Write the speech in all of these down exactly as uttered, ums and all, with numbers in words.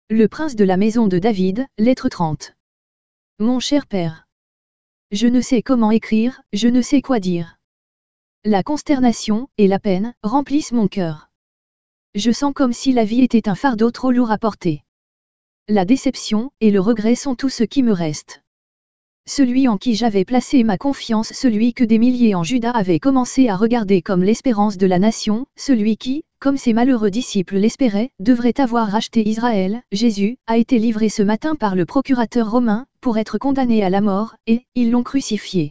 le prince de la maison de David, lettre trente. Mon cher père. Je ne sais comment écrire, je ne sais quoi dire. La consternation et la peine remplissent mon cœur. Je sens comme si la vie était un fardeau trop lourd à porter. La déception et le regret sont tout ce qui me reste. Celui en qui j'avais placé ma confiance, celui que des milliers en Juda avaient commencé à regarder comme l'espérance de la nation, celui qui, comme ses malheureux disciples l'espéraient, devrait avoir racheté Israël, Jésus, a été livré ce matin par le procurateur romain, pour être condamné à la mort, et ils l'ont crucifié.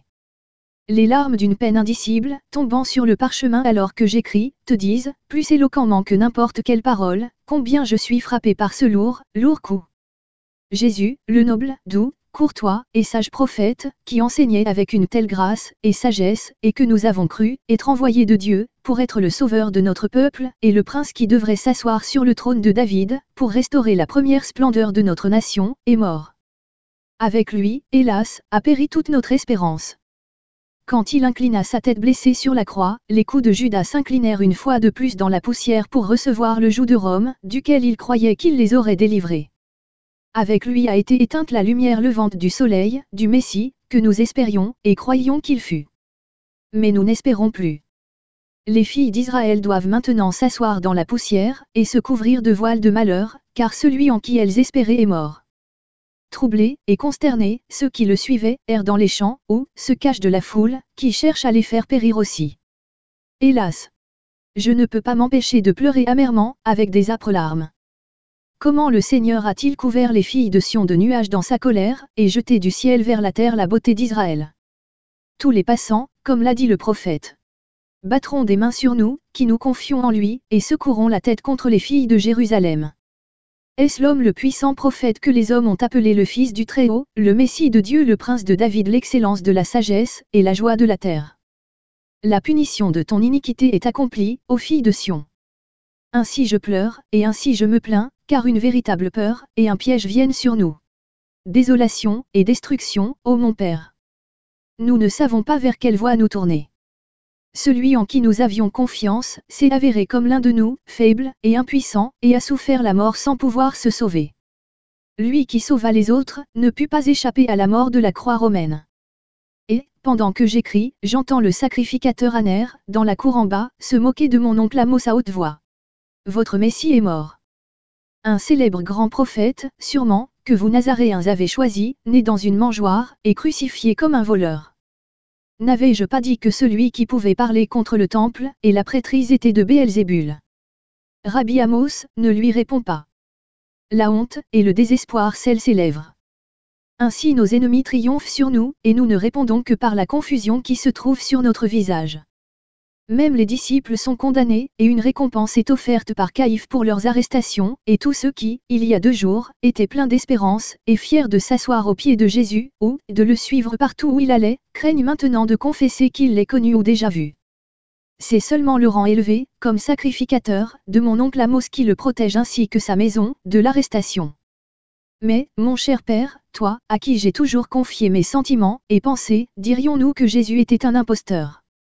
Les larmes d'une peine indicible, tombant sur le parchemin alors que j'écris, te disent, plus éloquemment que n'importe quelle parole, combien je suis frappé par ce lourd, lourd coup. Jésus, le noble, doux, courtois et sage prophète, qui enseignait avec une telle grâce et sagesse, et que nous avons cru être envoyé de Dieu, pour être le sauveur de notre peuple, et le prince qui devrait s'asseoir sur le trône de David, pour restaurer la première splendeur de notre nation, est mort. Avec lui, hélas, a péri toute notre espérance. Quand il inclina sa tête blessée sur la croix, les coups de Judas s'inclinèrent une fois de plus dans la poussière pour recevoir le joug de Rome, duquel il croyait qu'il les aurait délivrés. Avec lui a été éteinte la lumière levante du soleil, du Messie, que nous espérions, et croyions qu'il fût. Mais nous n'espérons plus. Les filles d'Israël doivent maintenant s'asseoir dans la poussière, et se couvrir de voiles de malheur, car celui en qui elles espéraient est mort. Troublés et consternés, ceux qui le suivaient errent dans les champs, ou se cachent de la foule, qui cherche à les faire périr aussi. Hélas! Je ne peux pas m'empêcher de pleurer amèrement, avec des âpres larmes. Comment le Seigneur a-t-il couvert les filles de Sion de nuages dans sa colère, et jeté du ciel vers la terre la beauté d'Israël? Tous les passants, comme l'a dit le prophète, battront des mains sur nous, qui nous confions en lui, et secourront la tête contre les filles de Jérusalem. Est-ce l'homme le puissant prophète que les hommes ont appelé le Fils du Très-Haut, le Messie de Dieu, le Prince de David, l'excellence de la sagesse, et la joie de la terre? La punition de ton iniquité est accomplie, ô fille de Sion. Ainsi je pleure, et ainsi je me plains, car une véritable peur, et un piège viennent sur nous. Désolation, et destruction, ô mon Père. Nous ne savons pas vers quelle voie nous tourner. Celui en qui nous avions confiance, s'est avéré comme l'un de nous, faible, et impuissant, et a souffert la mort sans pouvoir se sauver. Lui qui sauva les autres, ne put pas échapper à la mort de la croix romaine. Et, pendant que j'écris, j'entends le sacrificateur Aner, dans la cour en bas, se moquer de mon oncle Amos à haute voix. Votre Messie est mort. Un célèbre grand prophète, sûrement, que vous Nazaréens avez choisi, né dans une mangeoire, et crucifié comme un voleur. N'avais-je pas dit que celui qui pouvait parler contre le temple, et la prêtrise était de Béelzébul? Rabbi Amos, ne lui répond pas. La honte, et le désespoir scellent ses lèvres. Ainsi nos ennemis triomphent sur nous, et nous ne répondons que par la confusion qui se trouve sur notre visage. Même les disciples sont condamnés, et une récompense est offerte par Caïphe pour leurs arrestations, et tous ceux qui, il y a deux jours, étaient pleins d'espérance, et fiers de s'asseoir aux pieds de Jésus, ou de le suivre partout où il allait, craignent maintenant de confesser qu'il l'est connu ou déjà vu. C'est seulement le rang élevé, comme sacrificateur, de mon oncle Amos qui le protège ainsi que sa maison, de l'arrestation. Mais, mon cher père, toi, à qui j'ai toujours confié mes sentiments et pensées, dirions-nous que Jésus était un imposteur?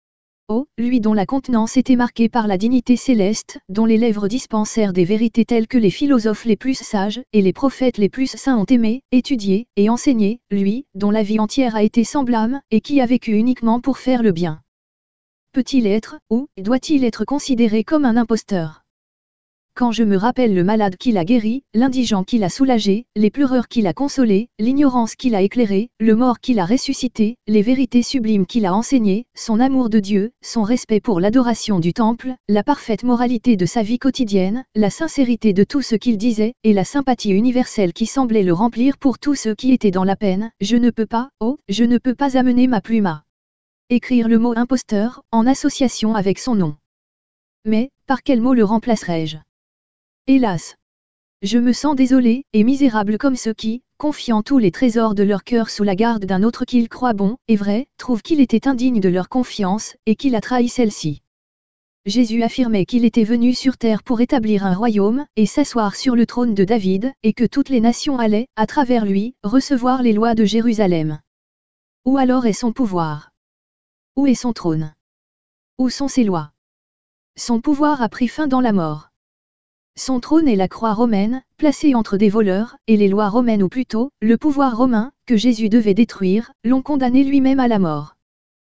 Oh, lui dont la contenance était marquée par la dignité céleste, dont les lèvres dispensèrent des vérités telles que les philosophes les plus sages, et les prophètes les plus saints ont aimé, étudié, et enseigné, lui, dont la vie entière a été sans blâme, et qui a vécu uniquement pour faire le bien. Peut-il être, ou doit-il être considéré comme un imposteur? Quand je me rappelle le malade qu'il a guéri, l'indigent qu'il a soulagé, les pleureurs qu'il a consolés, l'ignorance qu'il a éclairée, le mort qu'il a ressuscité, les vérités sublimes qu'il a enseignées, son amour de Dieu, son respect pour l'adoration du temple, la parfaite moralité de sa vie quotidienne, la sincérité de tout ce qu'il disait, et la sympathie universelle qui semblait le remplir pour tous ceux qui étaient dans la peine, je ne peux pas, oh, je ne peux pas amener ma plume à écrire le mot imposteur, en association avec son nom. Mais, par quel mot le remplacerai-je? Hélas! Je me sens désolé et misérable comme ceux qui, confiant tous les trésors de leur cœur sous la garde d'un autre qu'ils croient bon et vrai, trouvent qu'il était indigne de leur confiance, et qu'il a trahi celle-ci. Jésus affirmait qu'il était venu sur terre pour établir un royaume, et s'asseoir sur le trône de David, et que toutes les nations allaient, à travers lui, recevoir les lois de Jérusalem. Où alors est son pouvoir? Où est son trône? Où sont ses lois? Son pouvoir a pris fin dans la mort. Son trône est la croix romaine, placée entre des voleurs, et les lois romaines ou plutôt, le pouvoir romain, que Jésus devait détruire, l'ont condamné lui-même à la mort.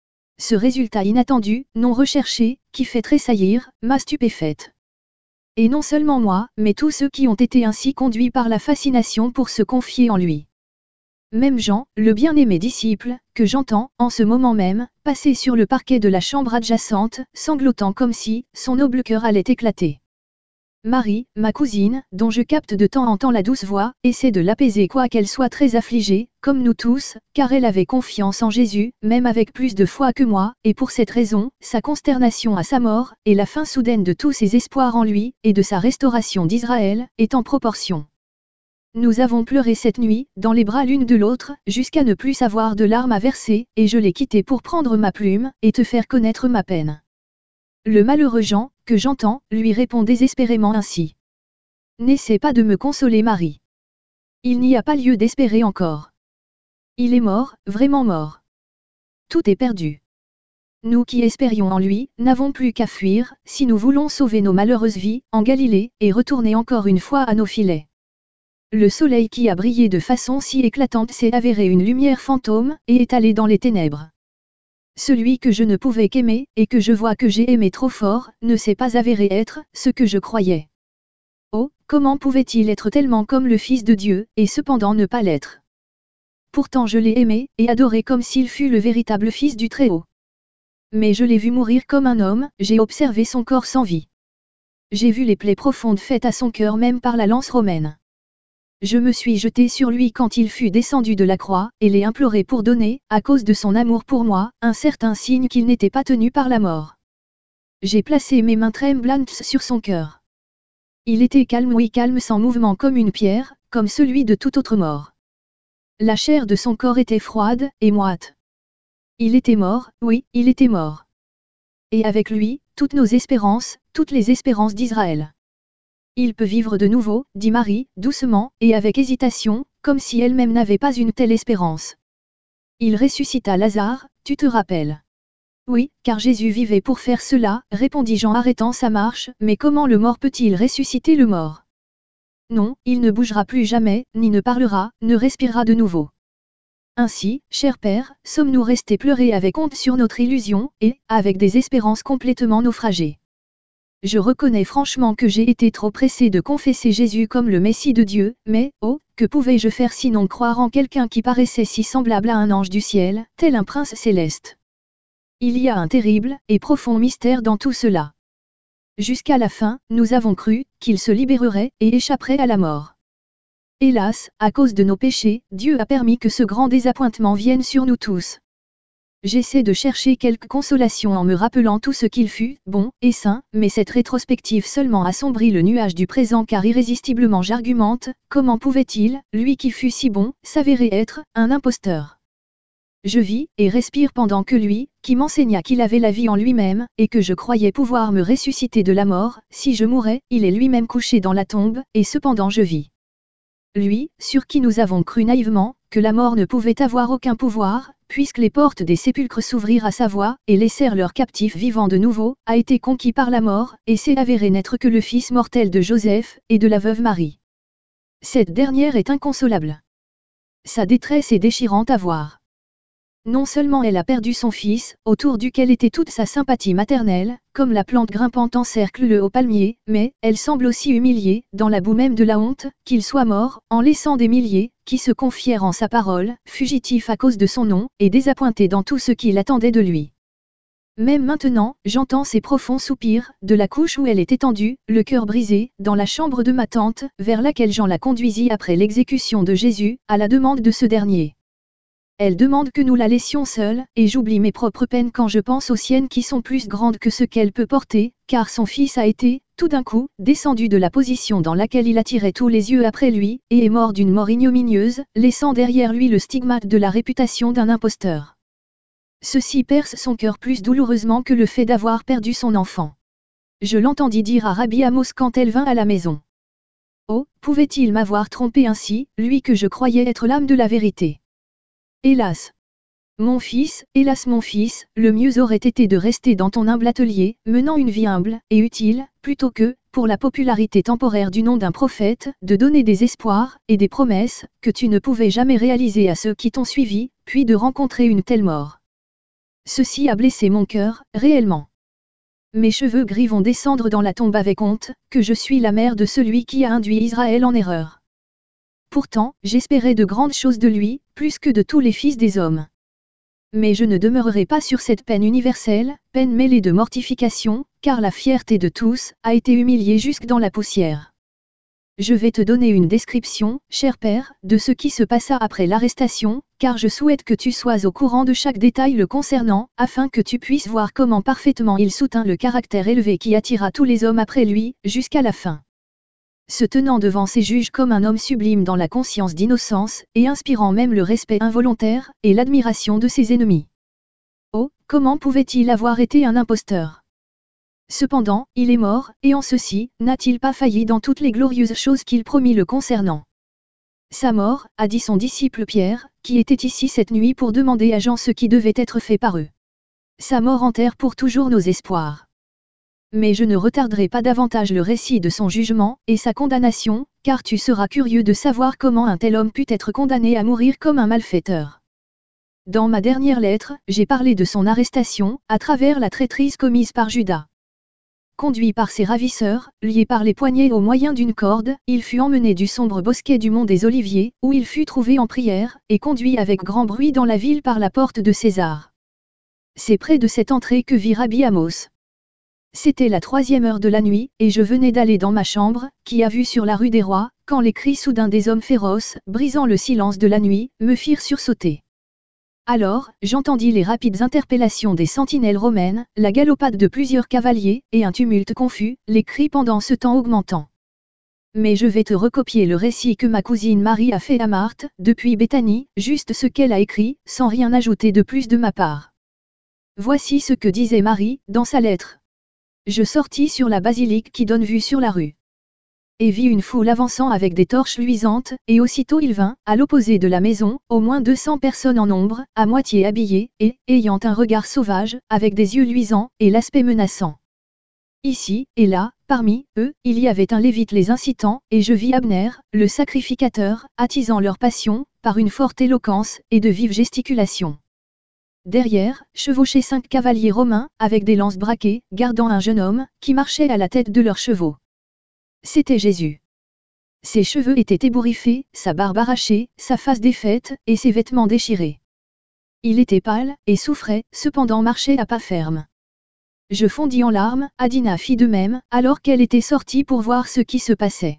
Ce résultat inattendu, non recherché, qui fait tressaillir, m'a stupéfaite. Et non seulement moi, mais tous ceux qui ont été ainsi conduits par la fascination pour se confier en lui. Même Jean, le bien-aimé disciple, que j'entends, en ce moment même, passer sur le parquet de la chambre adjacente, sanglotant comme si, son noble cœur allait éclater. Marie, ma cousine, dont je capte de temps en temps la douce voix, essaie de l'apaiser quoiqu'elle soit très affligée, comme nous tous, car elle avait confiance en Jésus, même avec plus de foi que moi, et pour cette raison, sa consternation à sa mort, et la fin soudaine de tous ses espoirs en lui, et de sa restauration d'Israël, est en proportion. Nous avons pleuré cette nuit, dans les bras l'une de l'autre, jusqu'à ne plus savoir de larmes à verser, et je l'ai quitté pour prendre ma plume, et te faire connaître ma peine. Le malheureux Jean, que j'entends, lui répond désespérément ainsi. N'essaie pas de me consoler, Marie. Il n'y a pas lieu d'espérer encore. Il est mort, vraiment mort. Tout est perdu. Nous qui espérions en lui, n'avons plus qu'à fuir, si nous voulons sauver nos malheureuses vies, en Galilée, et retourner encore une fois à nos filets. Le soleil qui a brillé de façon si éclatante s'est avéré une lumière fantôme, et est allé dans les ténèbres. Celui que je ne pouvais qu'aimer, et que je vois que j'ai aimé trop fort, ne s'est pas avéré être ce que je croyais. Oh, comment pouvait-il être tellement comme le Fils de Dieu, et cependant ne pas l'être? Pourtant je l'ai aimé, et adoré comme s'il fût le véritable Fils du Très-Haut. Mais je l'ai vu mourir comme un homme, j'ai observé son corps sans vie. J'ai vu les plaies profondes faites à son cœur même par la lance romaine. Je me suis jeté sur lui quand il fut descendu de la croix, et l'ai imploré pour donner, à cause de son amour pour moi, un certain signe qu'il n'était pas tenu par la mort. J'ai placé mes mains tremblantes sur son cœur. Il était calme, oui calme, sans mouvement comme une pierre, comme celui de tout autre mort. La chair de son corps était froide, et moite. Il était mort, oui, il était mort. Et avec lui, toutes nos espérances, toutes les espérances d'Israël. Il peut vivre de nouveau, dit Marie, doucement, et avec hésitation, comme si elle-même n'avait pas une telle espérance. Il ressuscita Lazare, tu te rappelles? Oui, car Jésus vivait pour faire cela, répondit Jean arrêtant sa marche, mais comment le mort peut-il ressusciter le mort? Non, il ne bougera plus jamais, ni ne parlera, ne respirera de nouveau. Ainsi, cher Père, sommes-nous restés pleurer avec honte sur notre illusion, et, avec des espérances complètement naufragées. Je reconnais franchement que j'ai été trop pressé de confesser Jésus comme le Messie de Dieu, mais, oh, que pouvais-je faire sinon croire en quelqu'un qui paraissait si semblable à un ange du ciel, tel un prince céleste? Il y a un terrible et profond mystère dans tout cela. Jusqu'à la fin, nous avons cru qu'il se libérerait et échapperait à la mort. Hélas, à cause de nos péchés, Dieu a permis que ce grand désappointement vienne sur nous tous. J'essaie de chercher quelque consolation en me rappelant tout ce qu'il fut, bon et saint, mais cette rétrospective seulement assombrit le nuage du présent car irrésistiblement j'argumente, comment pouvait-il, lui qui fut si bon, s'avérer être un imposteur? Je vis et respire pendant que lui, qui m'enseigna qu'il avait la vie en lui-même, et que je croyais pouvoir me ressusciter de la mort, si je mourais, il est lui-même couché dans la tombe, et cependant je vis. Lui, sur qui nous avons cru naïvement, que la mort ne pouvait avoir aucun pouvoir, puisque les portes des sépulcres s'ouvrirent à sa voix, et laissèrent leurs captifs vivants de nouveau, a été conquis par la mort, et s'est avéré n'être que le fils mortel de Joseph, et de la veuve Marie. Cette dernière est inconsolable. Sa détresse est déchirante à voir. Non seulement elle a perdu son fils, autour duquel était toute sa sympathie maternelle, comme la plante grimpante encercle le haut palmier, mais, elle semble aussi humiliée, dans la boue même de la honte, qu'il soit mort, en laissant des milliers, qui se confièrent en sa parole, fugitifs à cause de son nom, et désappointés dans tout ce qu'il attendait de lui. Même maintenant, j'entends ces profonds soupirs, de la couche où elle est étendue, le cœur brisé, dans la chambre de ma tante, vers laquelle Jean la conduisit après l'exécution de Jésus, à la demande de ce dernier. Elle demande que nous la laissions seule, et j'oublie mes propres peines quand je pense aux siennes qui sont plus grandes que ce qu'elle peut porter, car son fils a été, tout d'un coup, descendu de la position dans laquelle il attirait tous les yeux après lui, et est mort d'une mort ignominieuse, laissant derrière lui le stigmate de la réputation d'un imposteur. Ceci perce son cœur plus douloureusement que le fait d'avoir perdu son enfant. Je l'entendis dire à Rabbi Amos quand elle vint à la maison. Oh, pouvait-il m'avoir trompé ainsi, lui que je croyais être l'âme de la vérité? Hélas! Mon fils, hélas mon fils, le mieux aurait été de rester dans ton humble atelier, menant une vie humble et utile, plutôt que, pour la popularité temporaire du nom d'un prophète, de donner des espoirs et des promesses que tu ne pouvais jamais réaliser à ceux qui t'ont suivi, puis de rencontrer une telle mort. Ceci a blessé mon cœur, réellement. Mes cheveux gris vont descendre dans la tombe avec honte, que je suis la mère de celui qui a induit Israël en erreur. Pourtant, j'espérais de grandes choses de lui, plus que de tous les fils des hommes. Mais je ne demeurerai pas sur cette peine universelle, peine mêlée de mortification, car la fierté de tous a été humiliée jusque dans la poussière. Je vais te donner une description, cher père, de ce qui se passa après l'arrestation, car je souhaite que tu sois au courant de chaque détail le concernant, afin que tu puisses voir comment parfaitement il soutint le caractère élevé qui attira tous les hommes après lui, jusqu'à la fin. Se tenant devant ses juges comme un homme sublime dans la conscience d'innocence, et inspirant même le respect involontaire, et l'admiration de ses ennemis. Oh, comment pouvait-il avoir été un imposteur ? Cependant, il est mort, et en ceci, n'a-t-il pas failli dans toutes les glorieuses choses qu'il promit le concernant. Sa mort, a dit son disciple Pierre, qui était ici cette nuit pour demander à Jean ce qui devait être fait par eux. Sa mort enterre pour toujours nos espoirs. Mais je ne retarderai pas davantage le récit de son jugement, et sa condamnation, car tu seras curieux de savoir comment un tel homme put être condamné à mourir comme un malfaiteur. Dans ma dernière lettre, j'ai parlé de son arrestation, à travers la traîtrise commise par Judas. Conduit par ses ravisseurs, lié par les poignets au moyen d'une corde, il fut emmené du sombre bosquet du mont des Oliviers, où il fut trouvé en prière, et conduit avec grand bruit dans la ville par la porte de César. C'est près de cette entrée que vit Rabbi Amos. C'était la troisième heure de la nuit, et je venais d'aller dans ma chambre, qui a vue sur la rue des Rois, quand les cris soudains des hommes féroces, brisant le silence de la nuit, me firent sursauter. Alors, j'entendis les rapides interpellations des sentinelles romaines, la galopade de plusieurs cavaliers, et un tumulte confus, les cris pendant ce temps augmentant. Mais je vais te recopier le récit que ma cousine Marie a fait à Marthe, depuis Béthanie, juste ce qu'elle a écrit, sans rien ajouter de plus de ma part. Voici ce que disait Marie, dans sa lettre. Je sortis sur la basilique qui donne vue sur la rue. Et vis une foule avançant avec des torches luisantes, et aussitôt il vint, à l'opposé de la maison, au moins deux cents personnes en nombre, à moitié habillées, et, ayant un regard sauvage, avec des yeux luisants, et l'aspect menaçant. Ici, et là, parmi eux, il y avait un lévite les incitant, et je vis Abner, le sacrificateur, attisant leur passion, par une forte éloquence, et de vives gesticulations. Derrière, chevauchaient cinq cavaliers romains, avec des lances braquées, gardant un jeune homme, qui marchait à la tête de leurs chevaux. C'était Jésus. Ses cheveux étaient ébouriffés, sa barbe arrachée, sa face défaite, et ses vêtements déchirés. Il était pâle, et souffrait, cependant marchait à pas ferme. Je fondis en larmes, Adina fit de même, alors qu'elle était sortie pour voir ce qui se passait.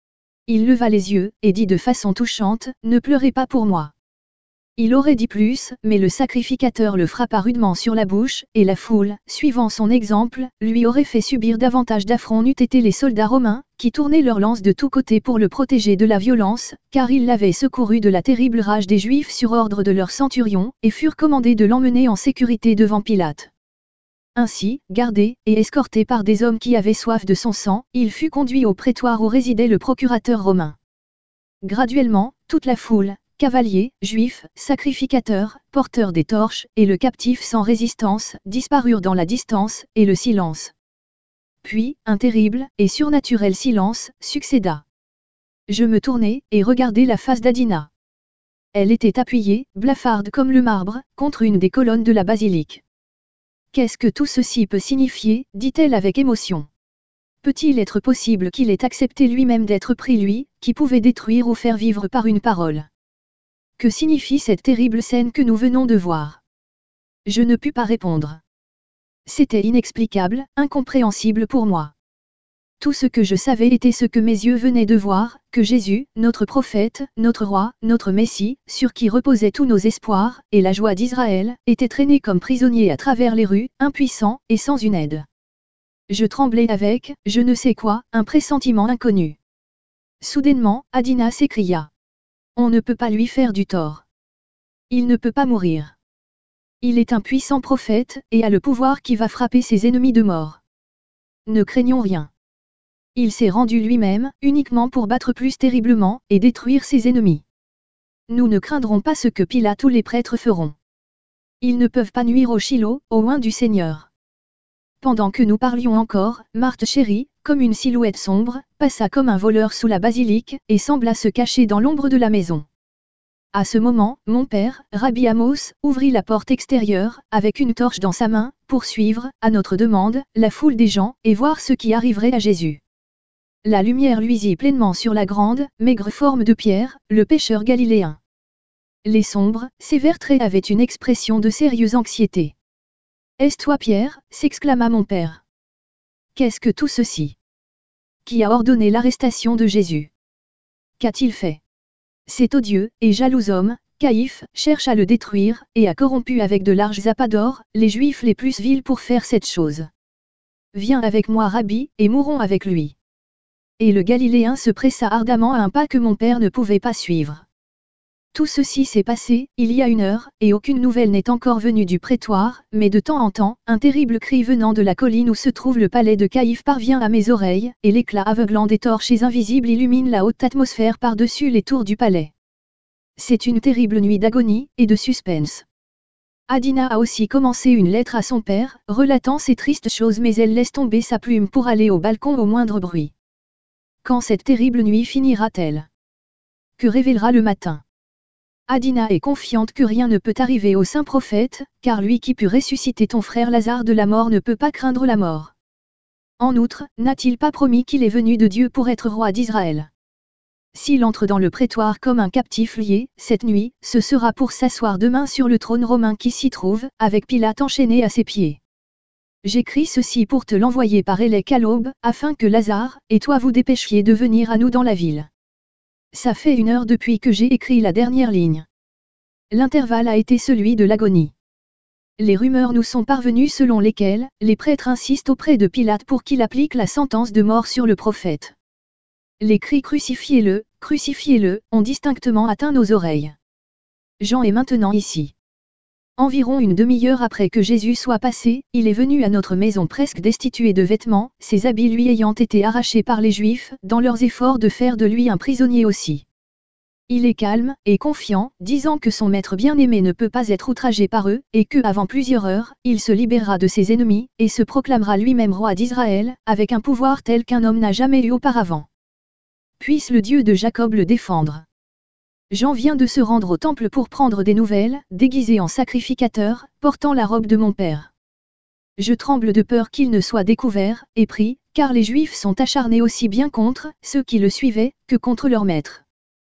Il leva les yeux, et dit de façon touchante, « Ne pleurez pas pour moi. » Il aurait dit plus, mais le sacrificateur le frappa rudement sur la bouche, et la foule, suivant son exemple, lui aurait fait subir davantage d'affronts n'eût été les soldats romains, qui tournaient leurs lances de tous côtés pour le protéger de la violence, car ils l'avaient secouru de la terrible rage des Juifs sur ordre de leur centurion, et furent commandés de l'emmener en sécurité devant Pilate. Ainsi, gardé, et escorté par des hommes qui avaient soif de son sang, il fut conduit au prétoire où résidait le procurateur romain. Graduellement, toute la foule, cavaliers, juifs, sacrificateurs, porteurs des torches, et le captif sans résistance, disparurent dans la distance, et le silence. Puis, un terrible, et surnaturel silence, succéda. Je me tournai, et regardai la face d'Adina. Elle était appuyée, blafarde comme le marbre, contre une des colonnes de la basilique. « Qu'est-ce que tout ceci peut signifier » dit-elle avec émotion. Peut-il être possible qu'il ait accepté lui-même d'être pris lui, qui pouvait détruire ou faire vivre par une parole ? Que signifie cette terrible scène que nous venons de voir ? Je ne pus pas répondre. C'était inexplicable, incompréhensible pour moi. Tout ce que je savais était ce que mes yeux venaient de voir, que Jésus, notre prophète, notre roi, notre Messie, sur qui reposaient tous nos espoirs, et la joie d'Israël, était traîné comme prisonnier à travers les rues, impuissant, et sans une aide. Je tremblais avec, je ne sais quoi, un pressentiment inconnu. Soudainement, Adina s'écria. On ne peut pas lui faire du tort. Il ne peut pas mourir. Il est un puissant prophète, et a le pouvoir qui va frapper ses ennemis de mort. Ne craignons rien. Il s'est rendu lui-même, uniquement pour battre plus terriblement, et détruire ses ennemis. Nous ne craindrons pas ce que Pilate ou les prêtres feront. Ils ne peuvent pas nuire au Shiloh, au oint du Seigneur. Pendant que nous parlions encore, Marthe chérie, comme une silhouette sombre, passa comme un voleur sous la basilique, et sembla se cacher dans l'ombre de la maison. À ce moment, mon père, Rabbi Amos, ouvrit la porte extérieure, avec une torche dans sa main, pour suivre, à notre demande, la foule des gens, et voir ce qui arriverait à Jésus. La lumière luisit pleinement sur la grande, maigre forme de Pierre, le pêcheur galiléen. Les sombres, sévères traits avaient une expression de sérieuse anxiété. « Est-ce toi Pierre » s'exclama mon père. « Qu'est-ce que tout ceci ? Qui a ordonné l'arrestation de Jésus ? Qu'a-t-il fait ? Cet odieux et jaloux homme, Caïphe, cherche à le détruire, et a corrompu avec de larges appâts d'or, les Juifs les plus vils pour faire cette chose. Viens avec moi Rabbi, et mourons avec lui. » Et le Galiléen se pressa ardemment à un pas que mon père ne pouvait pas suivre. Tout ceci s'est passé, il y a une heure, et aucune nouvelle n'est encore venue du prétoire, mais de temps en temps, un terrible cri venant de la colline où se trouve le palais de Caïphe parvient à mes oreilles, et l'éclat aveuglant des torches invisibles illumine la haute atmosphère par-dessus les tours du palais. C'est une terrible nuit d'agonie, et de suspense. Adina a aussi commencé une lettre à son père, relatant ces tristes choses mais elle laisse tomber sa plume pour aller au balcon au moindre bruit. Quand cette terrible nuit finira-t-elle ? Que révélera le matin ? Adina est confiante que rien ne peut arriver au saint prophète, car lui qui put ressusciter ton frère Lazare de la mort ne peut pas craindre la mort. En outre, n'a-t-il pas promis qu'il est venu de Dieu pour être roi d'Israël ? S'il entre dans le prétoire comme un captif lié, cette nuit, ce sera pour s'asseoir demain sur le trône romain qui s'y trouve, avec Pilate enchaîné à ses pieds. J'écris ceci pour te l'envoyer par Élec à l'aube, afin que Lazare, et toi vous dépêchiez de venir à nous dans la ville. Ça fait une heure depuis que j'ai écrit la dernière ligne. L'intervalle a été celui de l'agonie. Les rumeurs nous sont parvenues selon lesquelles, les prêtres insistent auprès de Pilate pour qu'il applique la sentence de mort sur le prophète. Les cris « Crucifiez-le, crucifiez-le » ont distinctement atteint nos oreilles. Jean est maintenant ici. Environ une demi-heure après que Jésus soit passé, il est venu à notre maison presque destitué de vêtements, ses habits lui ayant été arrachés par les Juifs, dans leurs efforts de faire de lui un prisonnier aussi. Il est calme, et confiant, disant que son maître bien-aimé ne peut pas être outragé par eux, et que, avant plusieurs heures, il se libérera de ses ennemis, et se proclamera lui-même roi d'Israël, avec un pouvoir tel qu'un homme n'a jamais eu auparavant. Puisse le Dieu de Jacob le défendre. Jean vient de se rendre au temple pour prendre des nouvelles, déguisé en sacrificateur, portant la robe de mon père. Je tremble de peur qu'il ne soit découvert, et prie, car les Juifs sont acharnés aussi bien contre ceux qui le suivaient, que contre leur maître.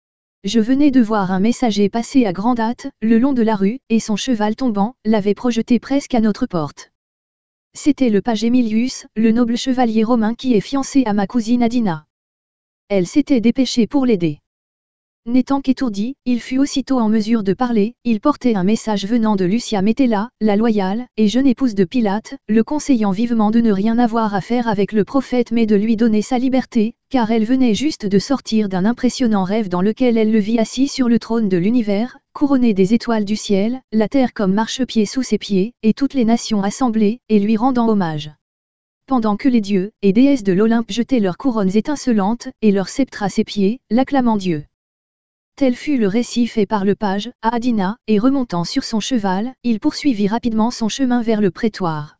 Je venais de voir un messager passer à grande hâte, le long de la rue, et son cheval tombant, l'avait projeté presque à notre porte. C'était le page Emilius, le noble chevalier romain qui est fiancé à ma cousine Adina. Elle s'était dépêchée pour l'aider. N'étant qu'étourdi, il fut aussitôt en mesure de parler, il portait un message venant de Lucia Metella, la loyale, et jeune épouse de Pilate, le conseillant vivement de ne rien avoir à faire avec le prophète mais de lui donner sa liberté, car elle venait juste de sortir d'un impressionnant rêve dans lequel elle le vit assis sur le trône de l'univers, couronné des étoiles du ciel, la terre comme marchepied sous ses pieds, et toutes les nations assemblées, et lui rendant hommage. Pendant que les dieux et déesses de l'Olympe jetaient leurs couronnes étincelantes, et leurs sceptres à ses pieds, l'acclamant Dieu. Tel fut le récit fait par le page, à Adina, et remontant sur son cheval, il poursuivit rapidement son chemin vers le prétoire.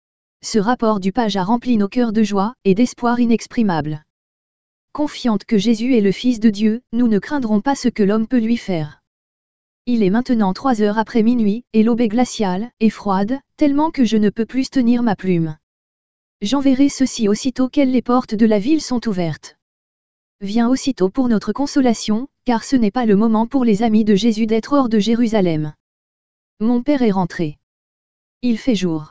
Ce rapport du page a rempli nos cœurs de joie, et d'espoir inexprimable. Confiante que Jésus est le Fils de Dieu, nous ne craindrons pas ce que l'homme peut lui faire. Il est maintenant trois heures après minuit, et l'aube est glaciale, et froide, tellement que je ne peux plus tenir ma plume. J'enverrai ceci aussitôt qu'elles les portes de la ville sont ouvertes. Viens aussitôt pour notre consolation, car ce n'est pas le moment pour les amis de Jésus d'être hors de Jérusalem. Mon père est rentré. Il fait jour.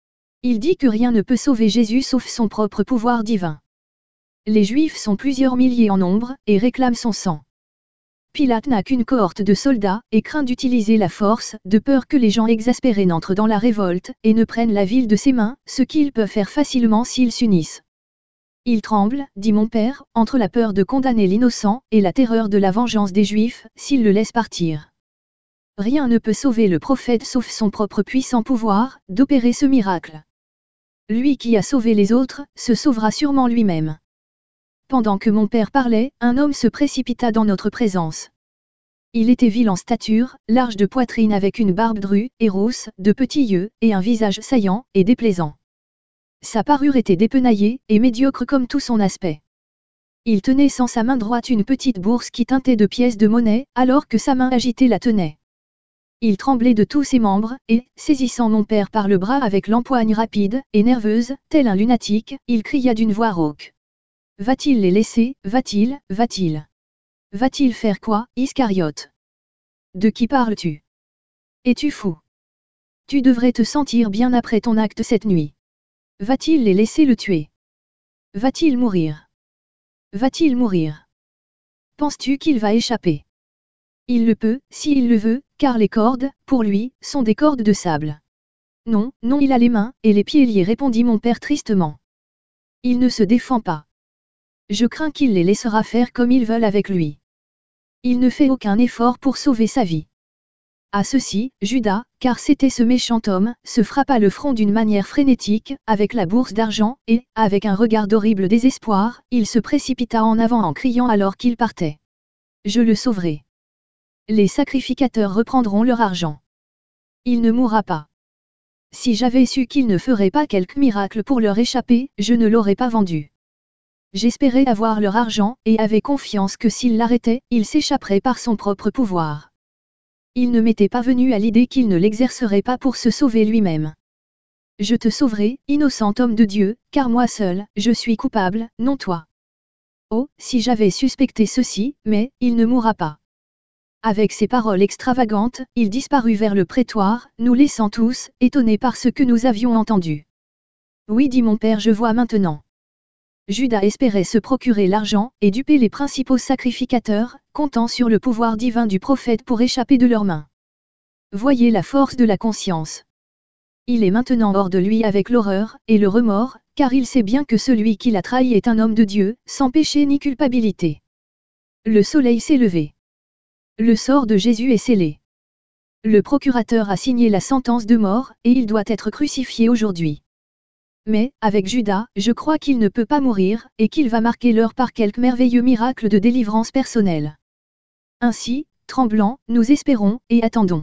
Il dit que rien ne peut sauver Jésus sauf son propre pouvoir divin. Les Juifs sont plusieurs milliers en nombre, et réclament son sang. Pilate n'a qu'une cohorte de soldats, et craint d'utiliser la force, de peur que les gens exaspérés n'entrent dans la révolte, et ne prennent la ville de ses mains, ce qu'ils peuvent faire facilement s'ils s'unissent. Il tremble, dit mon père, entre la peur de condamner l'innocent, et la terreur de la vengeance des Juifs, s'il le laisse partir. Rien ne peut sauver le prophète sauf son propre puissant pouvoir, d'opérer ce miracle. Lui qui a sauvé les autres, se sauvera sûrement lui-même. Pendant que mon père parlait, un homme se précipita dans notre présence. Il était vil en stature, large de poitrine avec une barbe drue, et rousse, de petits yeux, et un visage saillant, et déplaisant. Sa parure était dépenaillée et médiocre comme tout son aspect. Il tenait sans sa main droite une petite bourse qui teintait de pièces de monnaie, alors que sa main agitée la tenait. Il tremblait de tous ses membres, et, saisissant mon père par le bras avec l'empoigne rapide et nerveuse, tel un lunatique, il cria d'une voix rauque. Va-t-il les laisser, va-t-il, va-t-il Va-t-il faire quoi, Iscariote? De qui parles-tu? Es-tu fou? Tu devrais te sentir bien après ton acte cette nuit. Va-t-il les laisser le tuer? Va-t-il mourir? Va-t-il mourir? Penses-tu qu'il va échapper? Il le peut, s'il le veut, car les cordes, pour lui, sont des cordes de sable. Non, non, il a les mains et les pieds liés, répondit mon père tristement. Il ne se défend pas. Je crains qu'il les laissera faire comme ils veulent avec lui. Il ne fait aucun effort pour sauver sa vie. À ceci, Judas, car c'était ce méchant homme, se frappa le front d'une manière frénétique, avec la bourse d'argent, et, avec un regard d'horrible désespoir, il se précipita en avant en criant alors qu'il partait. Je le sauverai. Les sacrificateurs reprendront leur argent. Il ne mourra pas. Si j'avais su qu'il ne ferait pas quelque miracle pour leur échapper, je ne l'aurais pas vendu. J'espérais avoir leur argent, et avais confiance que s'il l'arrêtait, il s'échapperait par son propre pouvoir. Il ne m'était pas venu à l'idée qu'il ne l'exercerait pas pour se sauver lui-même. Je te sauverai, innocent homme de Dieu, car moi seul, je suis coupable, non toi. Oh, si j'avais suspecté ceci, mais, il ne mourra pas. Avec ces paroles extravagantes, il disparut vers le prétoire, nous laissant tous, étonnés par ce que nous avions entendu. Oui, dit mon père, je vois maintenant. Judas espérait se procurer l'argent, et duper les principaux sacrificateurs, comptant sur le pouvoir divin du prophète pour échapper de leurs mains. Voyez la force de la conscience. Il est maintenant hors de lui avec l'horreur, et le remords, car il sait bien que celui qui l'a trahi est un homme de Dieu, sans péché ni culpabilité. Le soleil s'est levé. Le sort de Jésus est scellé. Le procurateur a signé la sentence de mort, et il doit être crucifié aujourd'hui. Mais, avec Judas, je crois qu'il ne peut pas mourir, et qu'il va marquer l'heure par quelque merveilleux miracle de délivrance personnelle. Ainsi, tremblants, nous espérons, et attendons.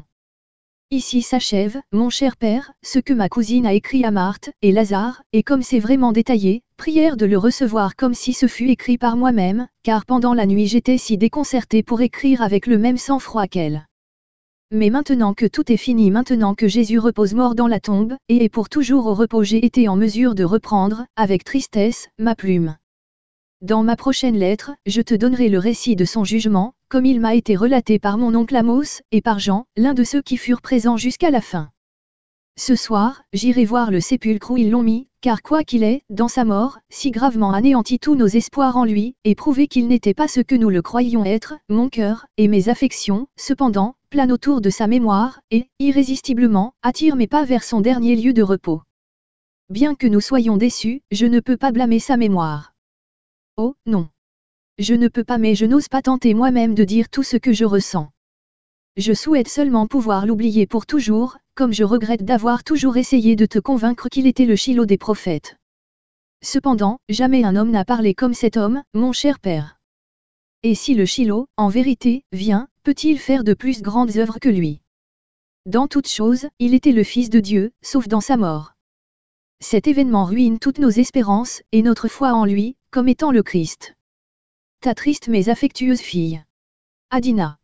Ici s'achève, mon cher père, ce que ma cousine a écrit à Marthe et Lazare, et comme c'est vraiment détaillé, prière de le recevoir comme si ce fût écrit par moi-même, car pendant la nuit j'étais si déconcerté pour écrire avec le même sang-froid qu'elle. Mais maintenant que tout est fini, maintenant que Jésus repose mort dans la tombe, et est pour toujours au repos, j'ai été en mesure de reprendre, avec tristesse, ma plume. Dans ma prochaine lettre, je te donnerai le récit de son jugement, comme il m'a été relaté par mon oncle Amos, et par Jean, l'un de ceux qui furent présents jusqu'à la fin. Ce soir, j'irai voir le sépulcre où ils l'ont mis, car quoi qu'il ait, dans sa mort, si gravement anéanti tous nos espoirs en lui, et prouvé qu'il n'était pas ce que nous le croyions être, mon cœur, et mes affections, cependant, planent autour de sa mémoire, et, irrésistiblement, attirent mes pas vers son dernier lieu de repos. Bien que nous soyons déçus, je ne peux pas blâmer sa mémoire. Oh, non. Je ne peux pas, mais je n'ose pas tenter moi-même de dire tout ce que je ressens. Je souhaite seulement pouvoir l'oublier pour toujours, comme je regrette d'avoir toujours essayé de te convaincre qu'il était le Shiloh des prophètes. Cependant, jamais un homme n'a parlé comme cet homme, mon cher père. Et si le Shiloh, en vérité, vient, peut-il faire de plus grandes œuvres que lui? Dans toutes choses, il était le Fils de Dieu, sauf dans sa mort. Cet événement ruine toutes nos espérances, et notre foi en lui, comme étant le Christ. Ta triste mais affectueuse fille. Adina.